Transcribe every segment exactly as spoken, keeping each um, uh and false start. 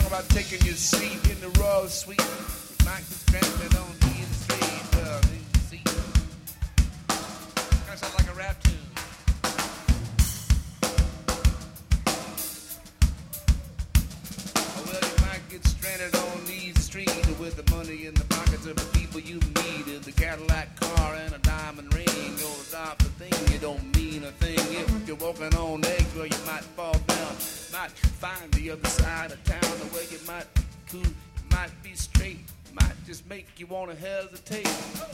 about taking your seat in the royal suite. You might get stranded on the street. Well, you see. Kind of sounds like a rap tune. Well, you might get stranded on these streets with the money in the pockets of the people you meet, in the Cadillac car and a diamond ring. You'll adopt the thing, you don't mean a thing. If you're walking on eggs, well, you might fall down. Might find the other side of town, the way you might be cool, you might be straight, might just make you want to hesitate.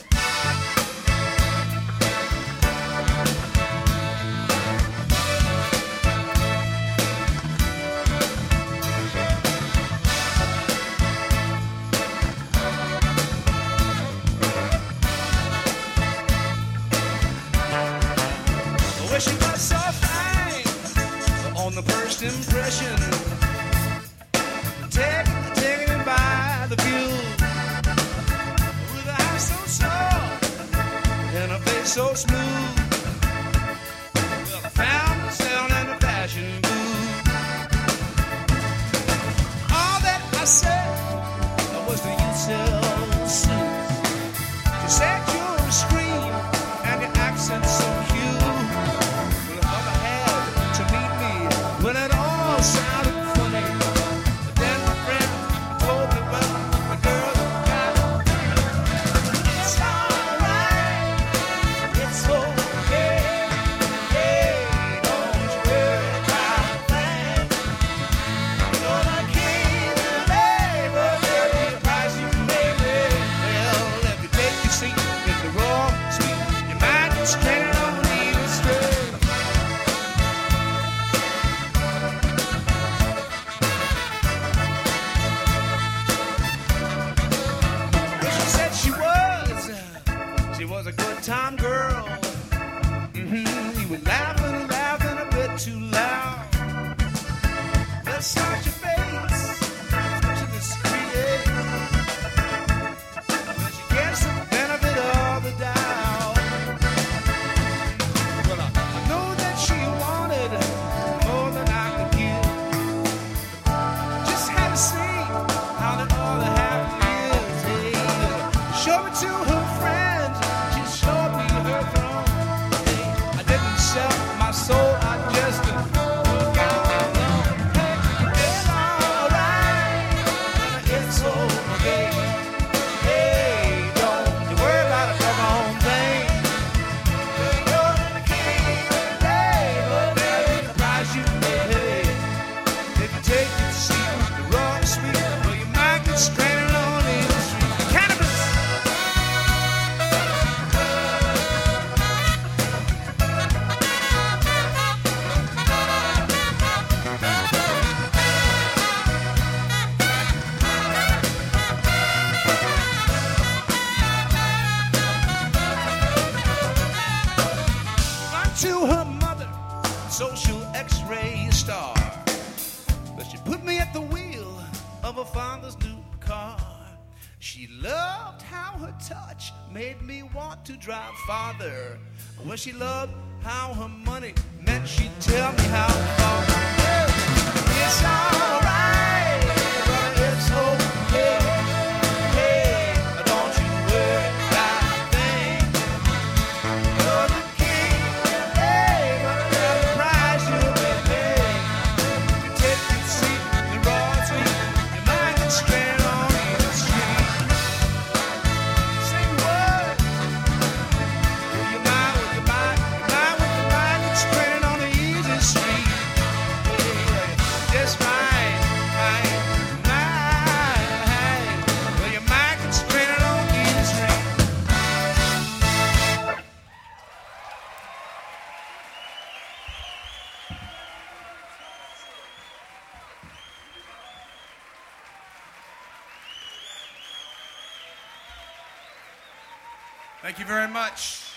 Well, she was so fine on the first impression, taking, taking it by the view, with a eye so soft and a face so smooth. Well, I found myself in a fashion booth. All that I said was to you so soon. She said you're a scream and your accent so cute. When it all sounded funny, but then my friend told me, well, the girl got it. It's alright, it's okay. Hey, don't you worry about a thing. You're the king of labor, every price you pay me. Well, if you take your seat in the raw suite, you might get stranded on the street. She was a good time girl. Mm-hmm. He was laughing, laughing a bit too loud. That's such a face, such a discreet. But she gets the benefit of the doubt. Well, I, I know that she wanted more than I could give. Just had to see how that all the happy is. Hey, show it to her friends. My soul, I just took out alone. Hey, it's alright, it's okay. Hey, don't you worry about a doggone thing. You're the king of labor, baby, the price you pay. If you take your seat, the wrong sweet, well, you might get stranded on the street. Cannabis! To her mother, social x-ray star, but she put me at the wheel of her father's new car. She loved how her touch made me want to drive farther. Well, she loved how her money meant she'd tell me how far. It's alright, but it's okay. Hey, don't you worry about a thing. You're the king of labor, the price you'll be paying. You take your seat, the raw sweet, you might get stranded on the street. Say what? Well, you might, well, you might, you might, well, you might get stranded on the easy street. Yeah, just right, right, right. Well, you might get stranded on the easy street. Thank you very much.